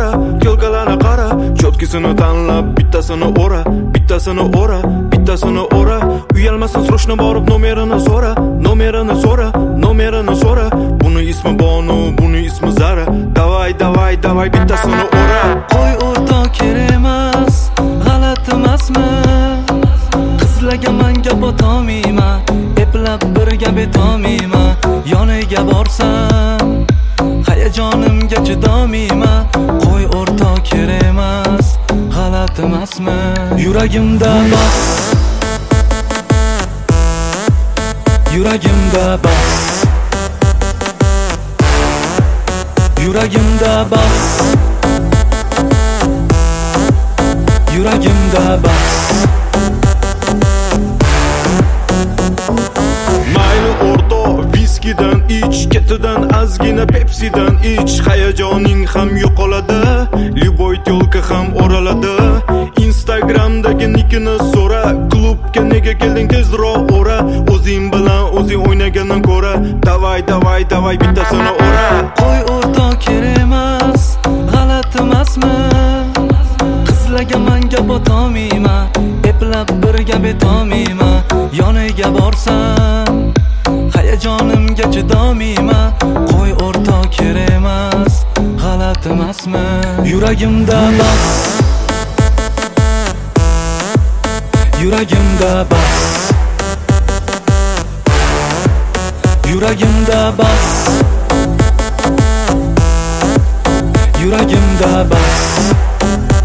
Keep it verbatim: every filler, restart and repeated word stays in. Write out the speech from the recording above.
qara, kelkalarni qara, chotkisini tanlab bittasini o'ra, bittasini o'ra, bittasini o'ra. Uyalmasin srochno borib nomerini so'ra, nomerini so'ra, nomerini so'ra. Buni ismi Bonu, buni ismi Zara. Davay, davay, davay bittasini o'ra. Qo'y o'rtoq kerak emas, g'alati emasmi? Qizlarga men gap o'tolmayman, eplab bir gap etolmayman. Yoniga borsam hayajonimga chidolmayman. Qo'y o'rtoq kerak emas, g'alati emasmi? Yuragimda bas, yuragimda bas, yuragimda bas, yuragimda bas. Mayli o'rto viskidan ich, ketidan azgina Pepsidan ich. Hayajoning ham yo'qoladi, Lyuboy tolka ham o'raladi. Instagramdagi nikini so'ra, klubga nega kelding tezroq o'ra. O'zing bilan o'zing o'ynagandan ko'ra, davay, davay, davay bittasini o'ra. Qo'y o'rtoq kerak emas, g'alati emasmi? Qizlarga men gap o'tolmayman, eplab bir gap etolmayman. Yoniga borsam hayajonimga chidolmayman. Qo'y o'rtoq kerak emas, g'alati emasmi? Yuragimda bas, yuragimda bas, yuragimda bas, yuragimda bas.